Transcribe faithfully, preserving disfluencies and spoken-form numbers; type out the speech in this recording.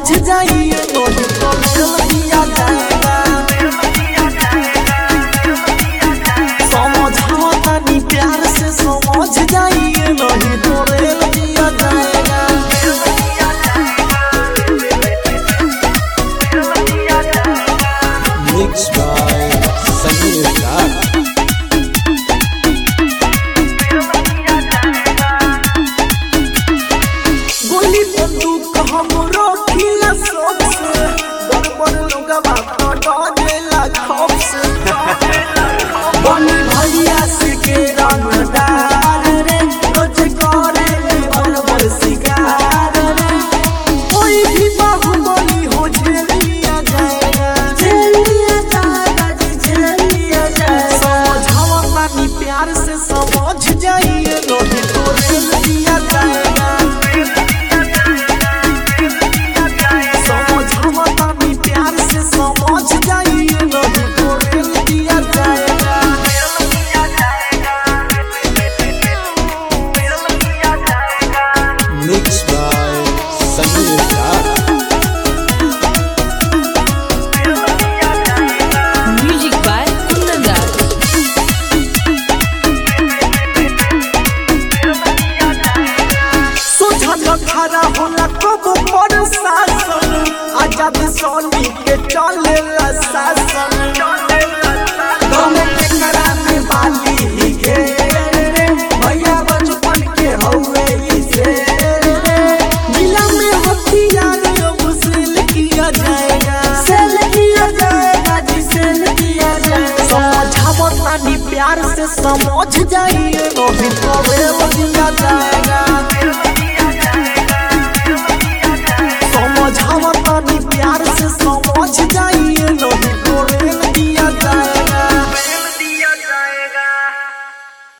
समझ जाइए तो दिल दिया जाएगा। समझाओ तनी प्यार से समझ जाइए नहीं तो रेल दिया जाएगा। Mixed by Samir Raj। गोली बंदूक हमरो खिला सबसे बड़ लोगवा तो डरेला खौफ से। बनी भैया से के रंगदार रे रोज करे बड़ बड़ शिकार रे। कोई भी बाहुबली हो झेलिया जाएगा, झेलिया जाएगा जी झेलिया जाएगा। समझाओ तनी प्यार से समझ जाइए नहीं तो रेल दिया जाएगा। समझ जाइए नहीं तो रेल दिया जाएगा। Mixed by Samir Raj। Music by Kundan Das। सोझा न खड़ा होला कबो बड़ शासन, आजाद सोनी के चलेला शासन। दोनों के करा में बाली ही घेर रे, भैया बचपन के हौवे ई शेर रे। जिला में हथियार अब सेल किया जाएगा, सेल किया जाएगा जी सेल किया जाएगा। समझाओ तनी प्यार से समझ जाइए नहीं तो रेल दिया जाएगा।